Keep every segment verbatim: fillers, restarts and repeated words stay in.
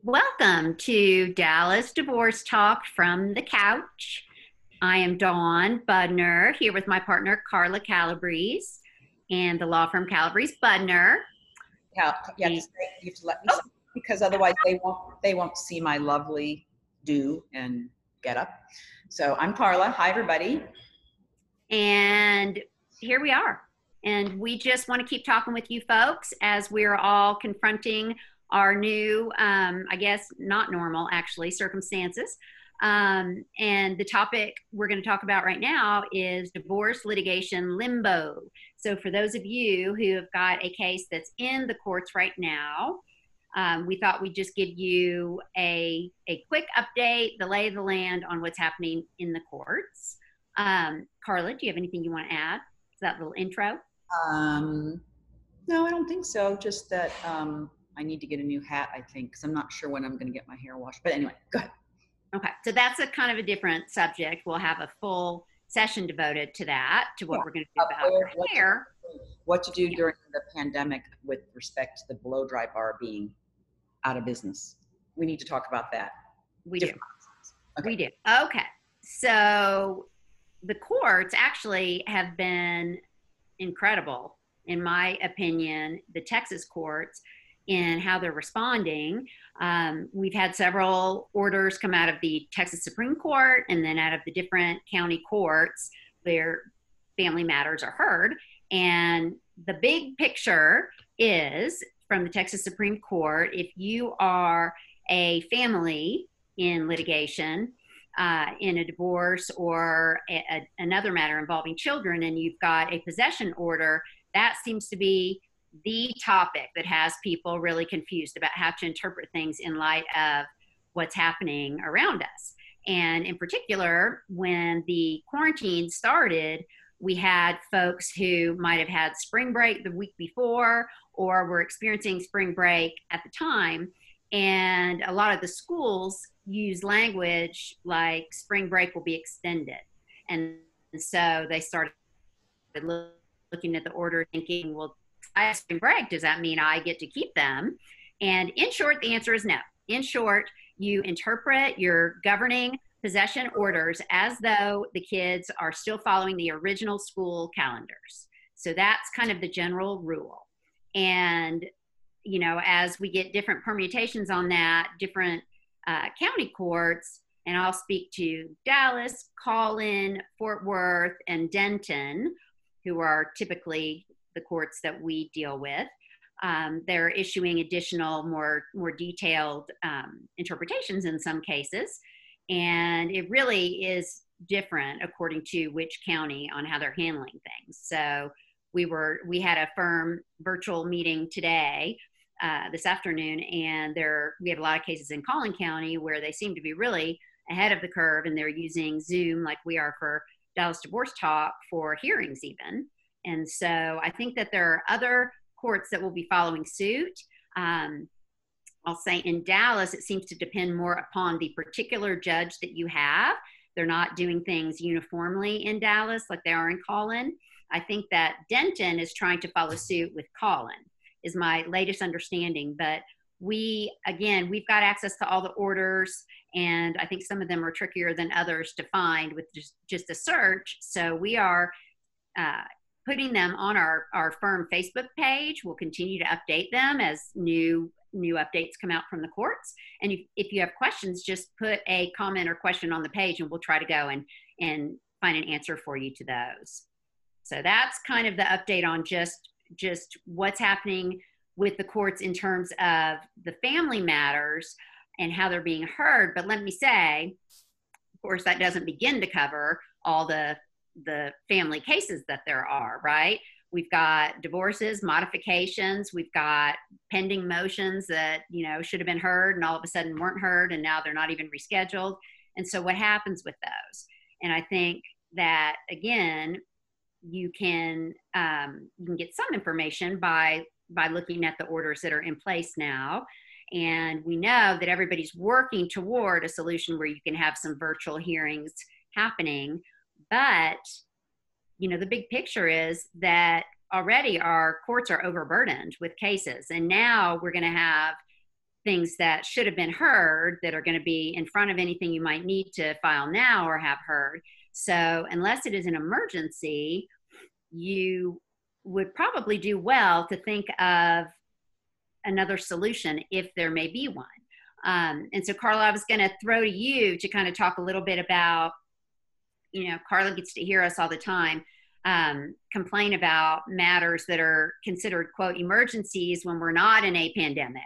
Welcome to Dallas Divorce Talk from the Couch. I am Dawn Budner here with my partner Carla Calabrese and the law firm Calabrese Budner. Yeah, you have to, say, you have to let me oh. because otherwise they won't they won't see my lovely do and get up. So I'm Carla. Hi, everybody. And here we are. And we just want to keep talking with you folks as we're all confronting our new, um, I guess, not normal, actually, circumstances. Um, and the topic we're going to talk about right now is divorce litigation limbo. So for those of you who have got a case that's in the courts right now, um, we thought we'd just give you a, a quick update, the lay of the land on what's happening in the courts. Um, Carla, do you have anything you want to add to that little intro? Um, no, I don't think so. Just that um, I need to get a new hat, I think, because I'm not sure when I'm going to get my hair washed. But anyway, go ahead. Okay, so that's a kind of a different subject. We'll have a full session devoted to that, to what yeah. we're going to do about where, what hair. To, what to do yeah. during the pandemic with respect to the blow dry bar being out of business. We need to talk about that. We different do. Okay. We do. Okay, so the courts actually have been incredible, in my opinion, the Texas courts, in how they're responding. Um, we've had several orders come out of the Texas Supreme Court and then out of the different county courts where family matters are heard. And the big picture is from the Texas Supreme Court, if you are a family in litigation, uh, in a divorce or a, a, another matter involving children, and you've got a possession order, that seems to be the topic that has people really confused about how to interpret things in light of what's happening around us. And in particular, when the quarantine started, we had folks who might have had spring break the week before or were experiencing spring break at the time. And a lot of the schools use language like spring break will be extended. And so they started looking at the order thinking, well, I have spring break, does that mean I get to keep them? And in short, the answer is no. In short, you interpret your governing possession orders as though the kids are still following the original school calendars. So that's kind of the general rule. And, you know, as we get different permutations on that, different uh, county courts, and I'll speak to Dallas, Collin, Fort Worth, and Denton, who are typically the courts that we deal with. Um, they're issuing additional, more, more detailed um, interpretations in some cases. And it really is different according to which county on how they're handling things. So we were, we had a firm virtual meeting today, uh, this afternoon, and there, we have a lot of cases in Collin County where they seem to be really ahead of the curve, and they're using Zoom like we are for Dallas Divorce Talk for hearings even. And so I think that there are other courts that will be following suit. Um, I'll say in Dallas, it seems to depend more upon the particular judge that you have. They're not doing things uniformly in Dallas like they are in Collin. I think that Denton is trying to follow suit with Collin, is my latest understanding. But we, again, we've got access to all the orders, and I think some of them are trickier than others to find with just, just a search. So we are uh, putting them on our, our firm Facebook page. We'll continue to update them as new new updates come out from the courts. And if, if you have questions, just put a comment or question on the page and we'll try to go and, and find an answer for you to those. So that's kind of the update on just, just what's happening with the courts in terms of the family matters and how they're being heard. But let me say, of course, that doesn't begin to cover all the the family cases that there are, right? We've got divorces, modifications, we've got pending motions that, you know, should have been heard and all of a sudden weren't heard and now they're not even rescheduled. And so what happens with those? And I think that, again, you can um, you can get some information by by looking at the orders that are in place now. And we know that everybody's working toward a solution where you can have some virtual hearings happening. But, you know, the big picture is that already our courts are overburdened with cases. And now we're going to have things that should have been heard that are going to be in front of anything you might need to file now or have heard. So unless it is an emergency, you would probably do well to think of another solution if there may be one. Um, and so, Carla, I was going to throw to you to kind of talk a little bit about, you know, Carla gets to hear us all the time um, complain about matters that are considered, quote, emergencies when we're not in a pandemic,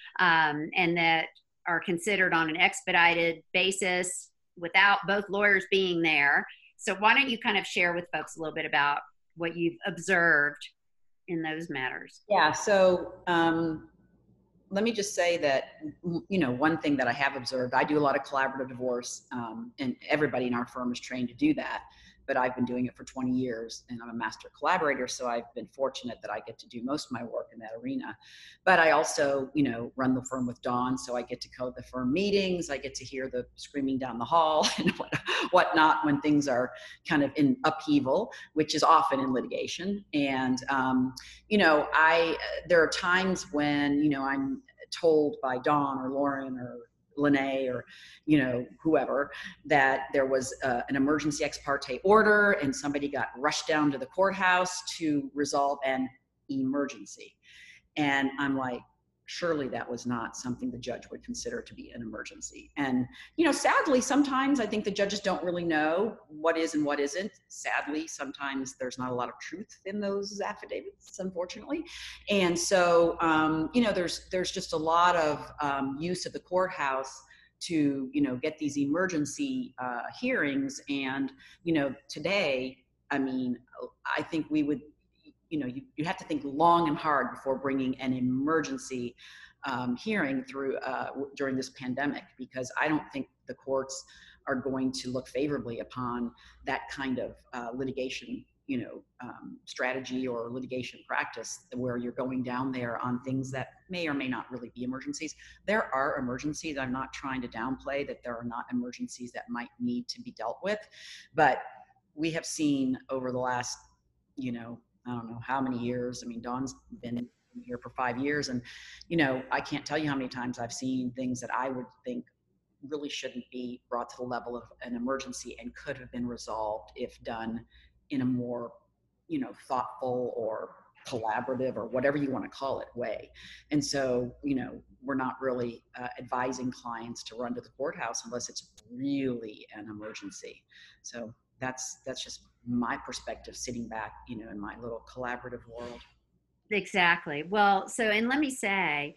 um, and that are considered on an expedited basis without both lawyers being there. So why don't you kind of share with folks a little bit about what you've observed in those matters? Yeah, so um, let me just say that, you know, one thing that I have observed, I do a lot of collaborative divorce, um, and everybody in our firm is trained to do that. But I've been doing it for twenty years and I'm a master collaborator. So I've been fortunate that I get to do most of my work in that arena. But I also, you know, run the firm with Dawn. So I get to go to the firm meetings. I get to hear the screaming down the hall and what, whatnot when things are kind of in upheaval, which is often in litigation. And, um, you know, I, there are times when, you know, I'm told by Dawn or Lauren or Lene or, you know, whoever, that there was uh, an emergency ex parte order and somebody got rushed down to the courthouse to resolve an emergency. And I'm like, surely that was not something the judge would consider to be an emergency. And, you know, sadly, sometimes I think the judges don't really know what is and what isn't. Sadly, sometimes there's not a lot of truth in those affidavits, unfortunately. And so, um, you know, there's, there's just a lot of um, use of the courthouse to, you know, get these emergency uh, hearings. And, you know, today, I mean, I think we would, you know, you, you have to think long and hard before bringing an emergency um, hearing through uh, during this pandemic, because I don't think the courts are going to look favorably upon that kind of uh, litigation, you know, um, strategy or litigation practice where you're going down there on things that may or may not really be emergencies. There are emergencies. I'm not trying to downplay that there are not emergencies that might need to be dealt with, but we have seen over the last, you know, I don't know how many years. I mean, Dawn's been here for five years and, you know, I can't tell you how many times I've seen things that I would think really shouldn't be brought to the level of an emergency and could have been resolved if done in a more, you know, thoughtful or collaborative or whatever you want to call it way. And so, you know, we're not really uh, advising clients to run to the courthouse unless it's really an emergency. So that's, that's just my perspective sitting back, you know, in my little collaborative world. Exactly. Well, so, and let me say,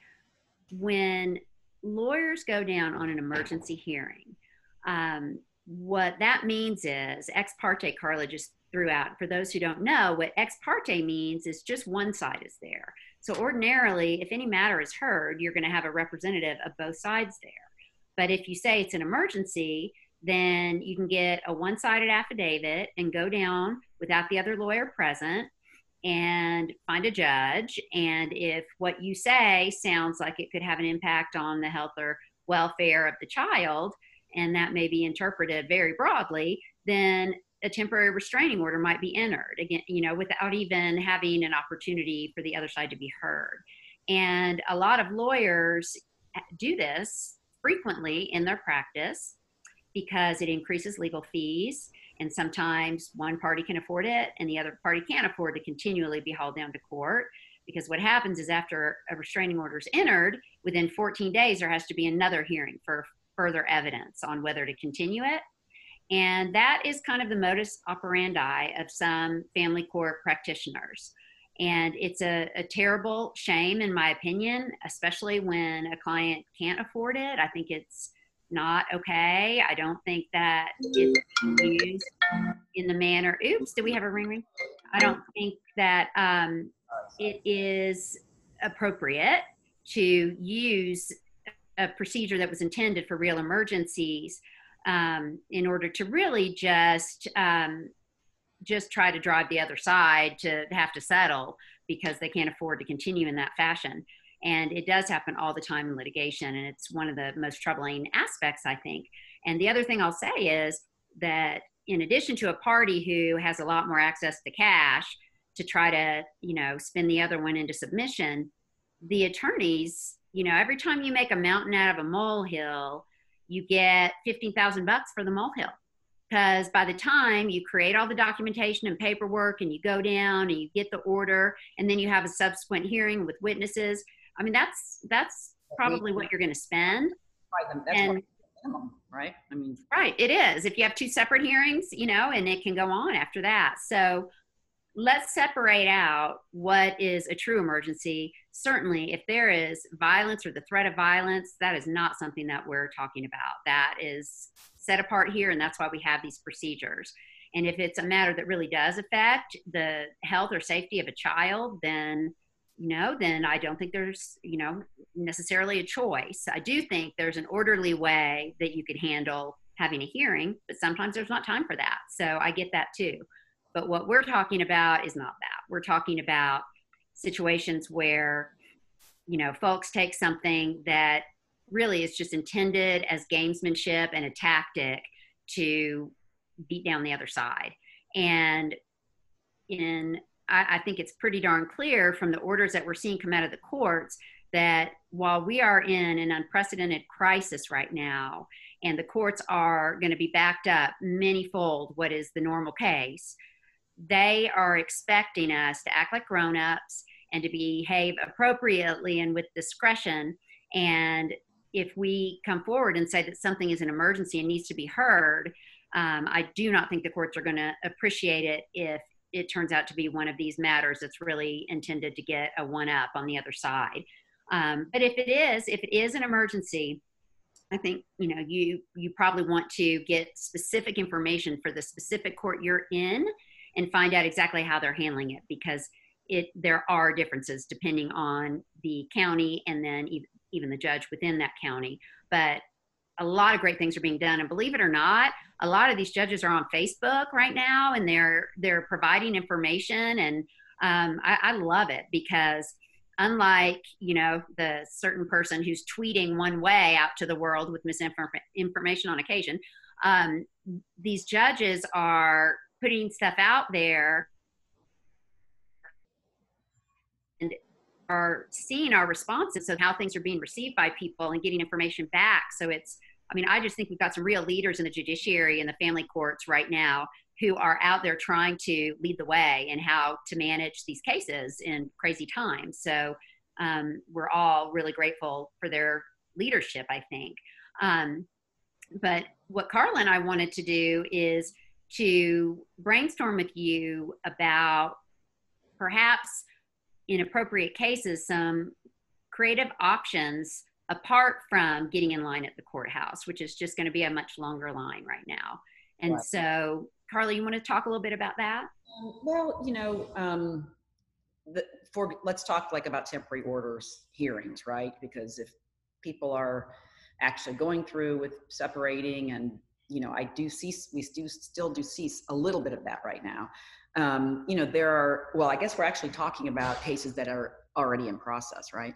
when lawyers go down on an emergency hearing, um, what that means is ex parte. Carla just threw out, for those who don't know, what ex parte means is just one side is there. So ordinarily, if any matter is heard, you're going to have a representative of both sides there. But if you say it's an emergency, then you can get a one-sided affidavit and go down without the other lawyer present and find a judge. And if what you say sounds like it could have an impact on the health or welfare of the child, and that may be interpreted very broadly, then a temporary restraining order might be entered, again, you know, without even having an opportunity for the other side to be heard. And a lot of lawyers do this frequently in their practice, because it increases legal fees, and sometimes one party can afford it and the other party can't afford to continually be hauled down to court. Because what happens is after a restraining order is entered, within fourteen days, there has to be another hearing for further evidence on whether to continue it. And that is kind of the modus operandi of some family court practitioners. And it's a, a terrible shame, in my opinion, especially when a client can't afford it. I think it's not okay. I don't think that it's used in the manner, oops, did we have a ring ring? I don't think that um, it is appropriate to use a procedure that was intended for real emergencies um, in order to really just um, just try to drive the other side to have to settle because they can't afford to continue in that fashion. And it does happen all the time in litigation, and it's one of the most troubling aspects, I think. And the other thing I'll say is that in addition to a party who has a lot more access to cash to try to, you know, spin the other one into submission, the attorneys, you know, every time you make a mountain out of a molehill, you get fifteen thousand bucks for the molehill. Because by the time you create all the documentation and paperwork and you go down and you get the order and then you have a subsequent hearing with witnesses, I mean, that's, that's probably what you're going to spend. That's and minimum, right? I mean, right, it is. If you have two separate hearings, you know, and it can go on after that. So let's separate out what is a true emergency. Certainly, if there is violence or the threat of violence, that is not something that we're talking about. That is set apart here, and that's why we have these procedures. And if it's a matter that really does affect the health or safety of a child, then, you know, then I don't think there's, you know, necessarily a choice. I do think there's an orderly way that you could handle having a hearing, but sometimes there's not time for that. So I get that too. But what we're talking about is not that. We're talking about situations where, you know, folks take something that really is just intended as gamesmanship and a tactic to beat down the other side. And in, I, I think it's pretty darn clear from the orders that we're seeing come out of the courts that while we are in an unprecedented crisis right now, and the courts are going to be backed up many-fold what is the normal case, they are expecting us to act like grown-ups and to behave appropriately and with discretion. And if we come forward and say that something is an emergency and needs to be heard, um, I do not think the courts are going to appreciate it if it turns out to be one of these matters that's really intended to get a one-up on the other side. Um, but if it is, if it is an emergency, I think, you know, you, you probably want to get specific information for the specific court you're in and find out exactly how they're handling it, because it, there are differences depending on the county and then even, even the judge within that county. But a lot of great things are being done. And believe it or not, a lot of these judges are on Facebook right now, and they're, they're providing information. And um, I, I love it, because unlike, you know, the certain person who's tweeting one way out to the world with misinformation on occasion, um, these judges are putting stuff out there and are seeing our responses of how things are being received by people and getting information back. So it's, I mean, I just think we've got some real leaders in the judiciary and the family courts right now who are out there trying to lead the way in how to manage these cases in crazy times. So um, we're all really grateful for their leadership, I think. Um, but what Carla and I wanted to do is to brainstorm with you about perhaps in appropriate cases, some creative options apart from getting in line at the courthouse, which is just going to be a much longer line right now. And right. So, Carla, you want to talk a little bit about that? Well, you know, um, the, for let's talk like about temporary orders hearings, right? Because if people are actually going through with separating, and you know, I do see, we do still do see a little bit of that right now. Um, you know, there are, well, I guess we're actually talking about cases that are already in process, right?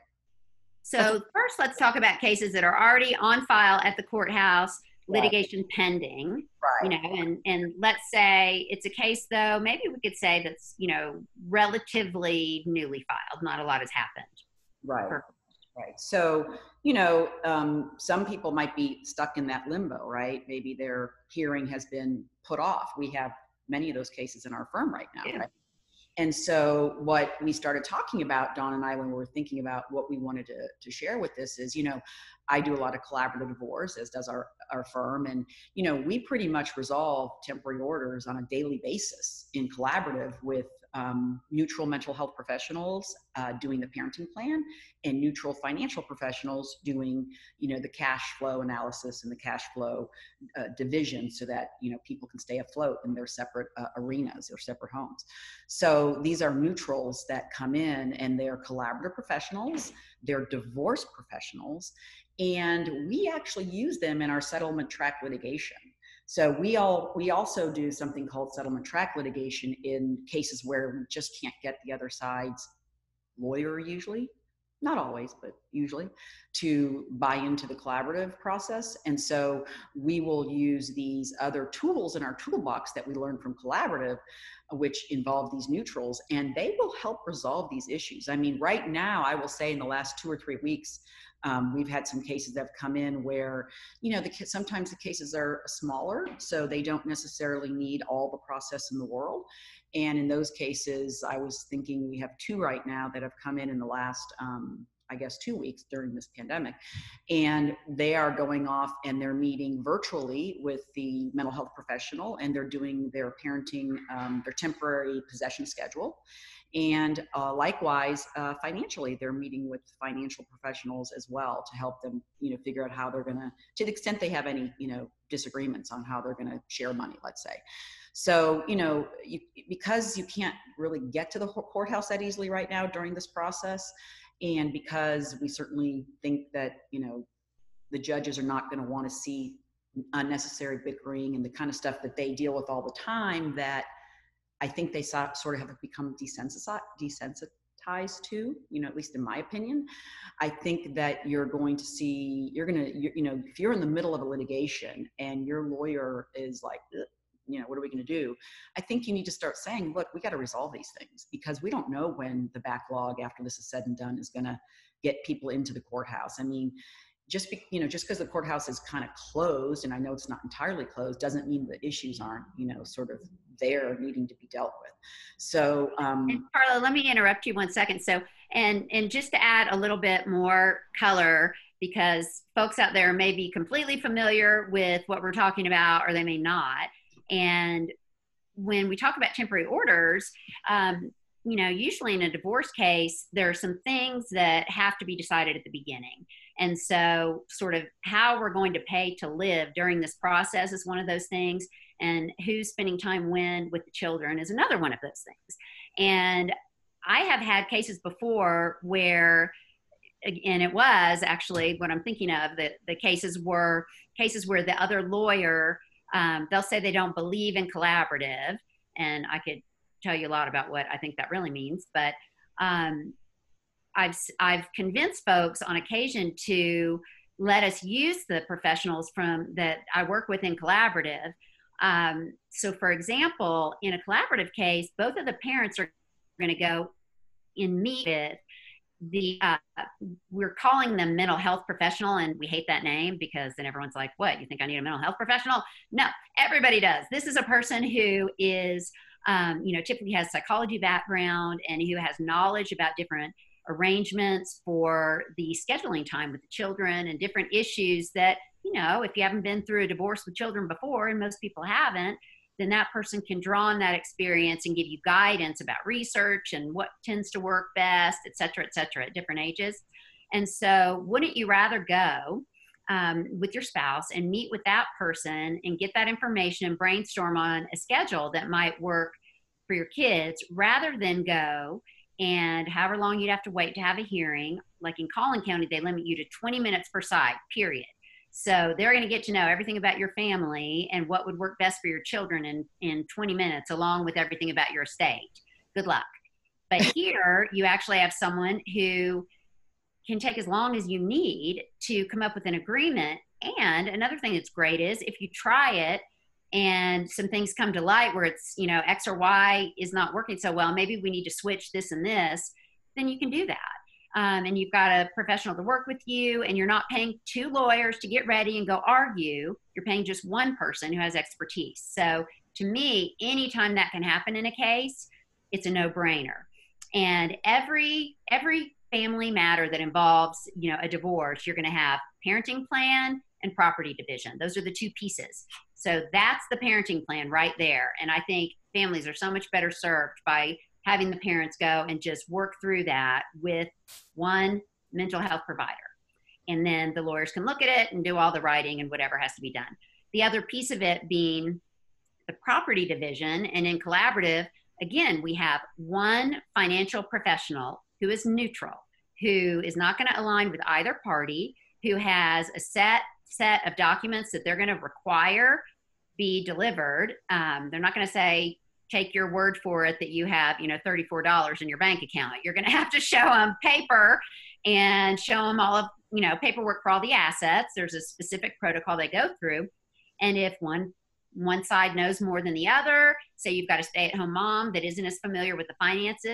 So first, let's talk about cases that are already on file at the courthouse, litigation right. pending, right. you know, and, and let's say it's a case though, maybe we could say that's, you know, relatively newly filed. Not a lot has happened. Right. Perfect. Right. So, you know, um, some people might be stuck in that limbo, right? Maybe their hearing has been put off. We have many of those cases in our firm right now, yeah. right? And so what we started talking about, Dawn and I, when we were thinking about what we wanted to, to share with this is, you know, I do a lot of collaborative divorce, as does our, our firm. And, you know, we pretty much resolve temporary orders on a daily basis in collaborative with um, neutral mental health professionals uh, doing the parenting plan, and neutral financial professionals doing, you know, the cash flow analysis and the cash flow uh, division, so that, you know, people can stay afloat in their separate uh, arenas or separate homes. So these are neutrals that come in, and they're collaborative professionals, they're divorce professionals, and we actually use them in our settlement track litigation. So we all we also do something called settlement track litigation in cases where we just can't get the other side's lawyer, usually, not always, but usually, to buy into the collaborative process. And so we will use these other tools in our toolbox that we learned from collaborative, which involve these neutrals, and they will help resolve these issues. I mean, right now, I will say in the last two or three weeks, Um, we've had some cases that have come in where, you know, the sometimes the cases are smaller, so they don't necessarily need all the process in the world. And in those cases, I was thinking we have two right now that have come in in the last, um, I guess, two weeks during this pandemic. And they are going off and they're meeting virtually with the mental health professional, and they're doing their parenting, um, their temporary possession schedule. And uh, likewise, uh, financially, they're meeting with financial professionals as well to help them, you know, figure out how they're going to, to the extent they have any, you know, disagreements on how they're going to share money, let's say. So, you know, you, because you can't really get to the courthouse that easily right now during this process, and because we certainly think that, you know, the judges are not going to want to see unnecessary bickering and the kind of stuff that they deal with all the time, that I think they sort of have become desensitized, desensitized to, you know, at least in my opinion. I think that you're going to see, you're going to, you know, if you're in the middle of a litigation and your lawyer is like, you know, what are we going to do? I think you need to start saying, look, we got to resolve these things, because we don't know when the backlog after this is said and done is going to get people into the courthouse. I mean, just be, you know, just because the courthouse is kind of closed, and I know it's not entirely closed, doesn't mean the issues aren't, you know, sort of there needing to be dealt with. So, um, and Carla, let me interrupt you one second. So, and and just to add a little bit more color, because folks out there may be completely familiar with what we're talking about, or they may not. And when we talk about temporary orders, um, you know, usually in a divorce case, there are some things that have to be decided at the beginning. And so sort of how we're going to pay to live during this process is one of those things. And who's spending time when with the children is another one of those things. And I have had cases before where, and it was actually what I'm thinking of, the, the cases were cases where the other lawyer, um, they'll say they don't believe in collaborative. And I could tell you a lot about what I think that really means. But um, I've, I've convinced folks on occasion to let us use the professionals from that I work with in collaborative. Um, so for example, in a collaborative case, both of the parents are going to go and meet with the, uh, we're calling them mental health professional, and we hate that name because then everyone's like, what, you think I need a mental health professional? No, everybody does. This is a person who is, um, you know, typically has psychology background and who has knowledge about different arrangements for the scheduling time with the children and different issues that, you know, if you haven't been through a divorce with children before, and most people haven't, then that person can draw on that experience and give you guidance about research and what tends to work best, et cetera, et cetera, at different ages. And so wouldn't you rather go um, with your spouse and meet with that person and get that information and brainstorm on a schedule that might work for your kids, rather than go and however long you'd have to wait to have a hearing? Like in Collin County, they limit you to twenty minutes per side, period. So they're going to get to know everything about your family and what would work best for your children in, in twenty minutes, along with everything about your estate. Good luck. But here you actually have someone who can take as long as you need to come up with an agreement. And another thing that's great is if you try it and some things come to light where it's, you know, X or Y is not working so well, maybe we need to switch this and this, then you can do that. Um, and you've got a professional to work with you, and you're not paying two lawyers to get ready and go argue. You're paying just one person who has expertise. So to me, anytime that can happen in a case, it's a no-brainer. And every every family matter that involves, you know, a divorce, you're going to have parenting plan and property division. Those are the two pieces. So that's the parenting plan right there. And I think families are so much better served by having the parents go and just work through that with one mental health provider. And then the lawyers can look at it and do all the writing and whatever has to be done. The other piece of it being the property division. And in collaborative, again, we have one financial professional who is neutral, who is not going to align with either party, who has a set set of documents that they're going to require be delivered. Um, they're not going to say, take your word for it that you have, you know, thirty-four dollars in your bank account. You're going to have to show them paper and show them all of, you know, paperwork for all the assets. There's a specific protocol they go through. And if one one side knows more than the other, say you've got a stay-at-home mom that isn't as familiar with the finances,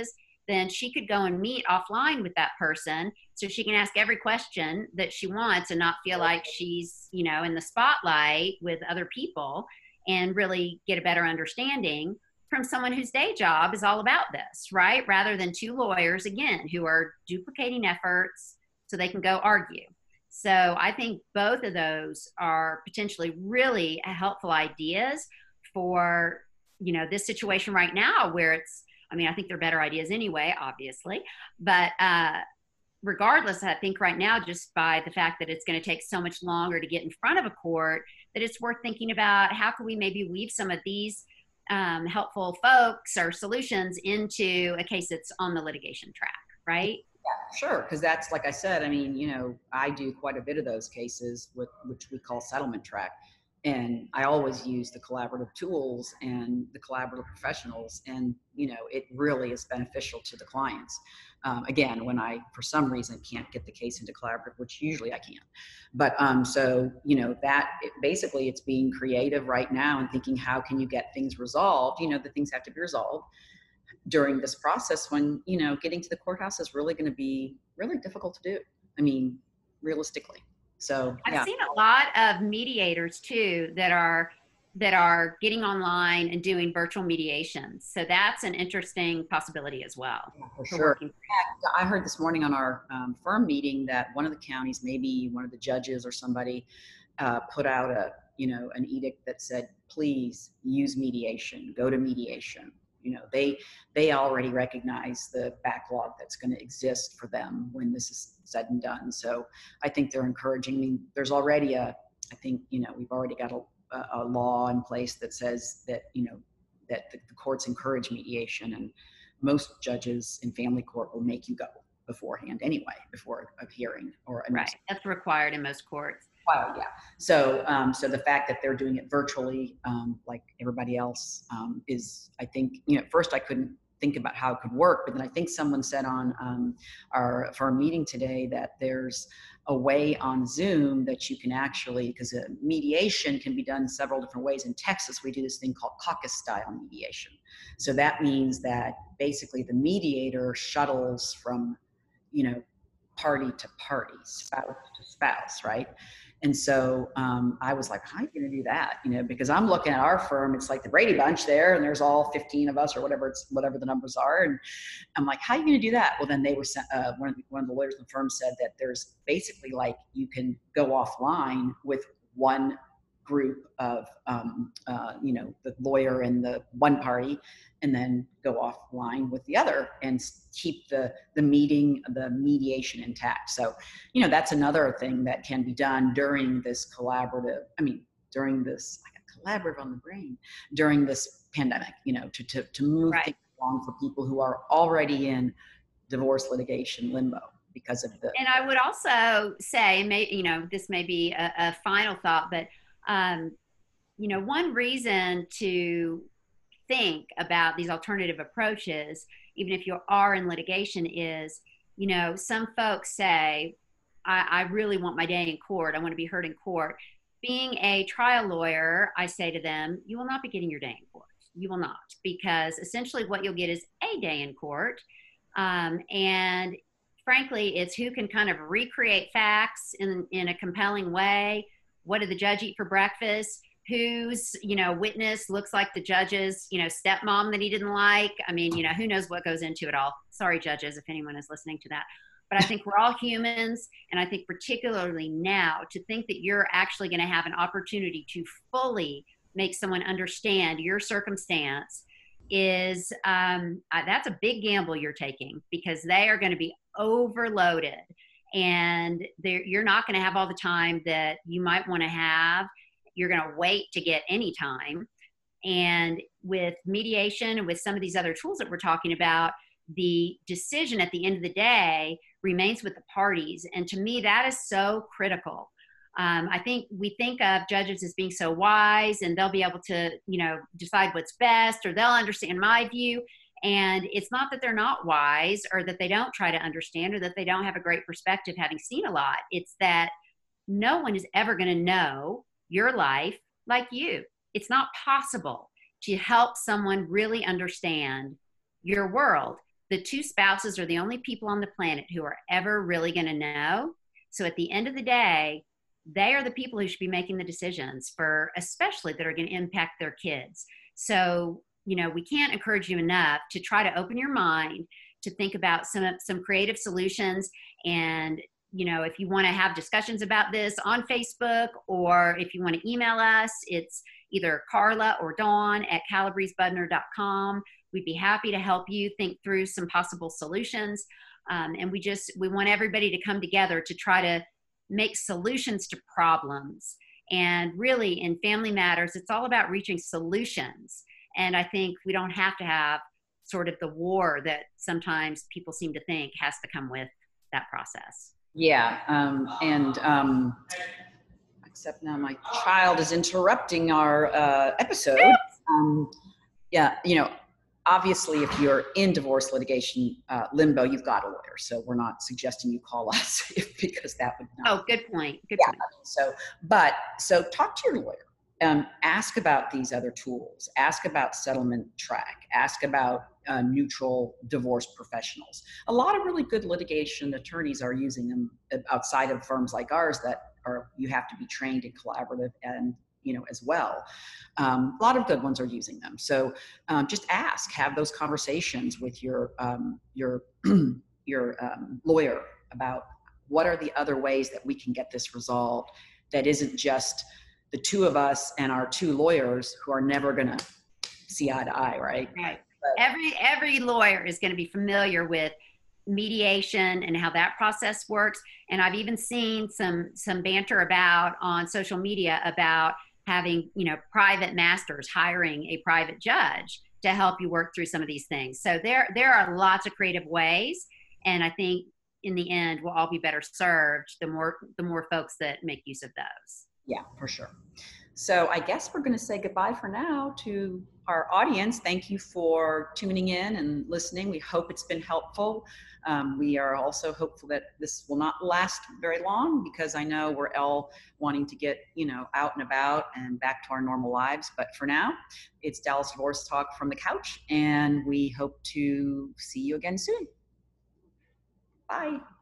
then she could go and meet offline with that person so she can ask every question that she wants and not feel like she's, you know, in the spotlight with other people, and really get a better understanding from someone whose day job is all about this, right? Rather than two lawyers, again, who are duplicating efforts so they can go argue. So I think both of those are potentially really helpful ideas for, you know, this situation right now where it's, I mean, I think they're better ideas anyway, obviously, but uh, regardless, I think right now, just by the fact that it's going to take so much longer to get in front of a court, that it's worth thinking about how can we maybe weave some of these um, helpful folks or solutions into a case that's on the litigation track, right? Yeah, sure. Because that's, like I said, I mean, you know, I do quite a bit of those cases with, which we call settlement track. And I always use the collaborative tools and the collaborative professionals. And, you know, it really is beneficial to the clients. Um, again, when I, for some reason, can't get the case into collaborative, which usually I can. But um, so, you know, that it, basically it's being creative right now and thinking, how can you get things resolved? You know, the things have to be resolved during this process when, you know, getting to the courthouse is really going to be really difficult to do. I mean, realistically. So I've yeah. seen a lot of mediators too that are that are getting online and doing virtual mediations. So that's an interesting possibility as well. Yeah, for for sure. working. I heard this morning on our um, firm meeting that one of the counties, maybe one of the judges or somebody, uh, put out a, you know, an edict that said, please use mediation, go to mediation. You know, they they already recognize the backlog that's going to exist for them when this is said and done. So I think they're encouraging. I mean, there's already a, I think, you know, we've already got a, a law in place that says that, you know, that the, the courts encourage mediation, and most judges in family court will make you go beforehand anyway, before a hearing or a Right. That's required in most courts. Wow, yeah. So, um, so the fact that they're doing it virtually, um, like everybody else, um, is, I think, you know, at first I couldn't think about how it could work, but then I think someone said on um, our for our meeting today that there's a way on Zoom that you can actually, because uh, mediation can be done several different ways. In Texas, we do this thing called caucus style mediation. So that means that basically the mediator shuttles from, you know, party to party, spouse to spouse, right? And so um, I was like, how are you going to do that? You know, because I'm looking at our firm, it's like the Brady Bunch there, and there's all fifteen of us or whatever it's whatever the numbers are. And I'm like, how are you going to do that? Well, then they were sent, uh, one of the, one of the lawyers in the firm said that there's basically like you can go offline with one group of, um, uh, you know, the lawyer and the one party, and then go offline with the other and keep the, the meeting, the mediation intact. So, you know, that's another thing that can be done during this collaborative, I mean, during this, I got collaborative on the brain, during this pandemic, you know, to, to, to move Right. things along for people who are already in divorce litigation limbo because of the. And I would also say, may, you know, this may be a, a final thought, but, um, you know, one reason to think about these alternative approaches, even if you are in litigation, is, you know, some folks say, I, I really want my day in court. I want to be heard in court. Being a trial lawyer, I say to them, you will not be getting your day in court. You will not, because essentially what you'll get is a day in court. Um, and frankly, it's who can kind of recreate facts in, in a compelling way. What did the judge eat for breakfast? Whose, you know, witness looks like the judge's, you know, stepmom that he didn't like. I mean, you know, who knows what goes into it all. Sorry, judges, if anyone is listening to that. But I think we're all humans. And I think particularly now, to think that you're actually going to have an opportunity to fully make someone understand your circumstance is, um, uh, that's a big gamble you're taking, because they are going to be overloaded. And you're not going to have all the time that you might want to have. You're going to wait to get any time. And with mediation and with some of these other tools that we're talking about, the decision at the end of the day remains with the parties. And to me, that is so critical. Um, I think we think of judges as being so wise, and they'll be able to, you know, decide what's best, or they'll understand my view. And it's not that they're not wise, or that they don't try to understand, or that they don't have a great perspective having seen a lot. It's that no one is ever going to know your life like you. It's not possible to help someone really understand your world. the two spouses are the only people on the planet who are ever really going to know. So at the end of the day, they are the people who should be making the decisions for, especially that are going to impact their kids. So, you know, we can't encourage you enough to try to open your mind to think about some, some creative solutions. And, you know, if you want to have discussions about this on Facebook, or if you want to email us, it's either Carla or Dawn at calabres budner dot com. We'd be happy to help you think through some possible solutions. Um, and we just, we want everybody to come together to try to make solutions to problems. And really in family matters, it's all about reaching solutions. And I think we don't have to have sort of the war that sometimes people seem to think has to come with that process. Yeah. Um, and, um, except now my child is interrupting our uh, episode. Um, yeah, you know, obviously if you're in divorce litigation uh, limbo, you've got a lawyer. So we're not suggesting you call us if, because that would not. Oh, good point. Good Yeah. point. So, but, so talk to your lawyer. Um, ask about these other tools. Ask about settlement track. Ask about uh, neutral divorce professionals. A lot of really good litigation attorneys are using them outside of firms like ours that are, you have to be trained in collaborative and, you know, as well. Um, a lot of good ones are using them. So um, just ask, have those conversations with your, um, your, your um, lawyer about what are the other ways that we can get this resolved that isn't just the two of us and our two lawyers who are never going to see eye to eye, right? Right. But, every every lawyer is going to be familiar with mediation and how that process works. And I've even seen some some banter about on social media about having, you know, private masters, hiring a private judge to help you work through some of these things. So there there are lots of creative ways, and I think in the end we'll all be better served the more the more folks that make use of those. Yeah, for sure. So I guess we're going to say goodbye for now to our audience. Thank you for tuning in and listening. We hope it's been helpful. Um, we are also hopeful that this will not last very long, because I know we're all wanting to get, you know, out and about and back to our normal lives. But for now, it's Dallas Divorce Talk from the couch, and we hope to see you again soon. Bye.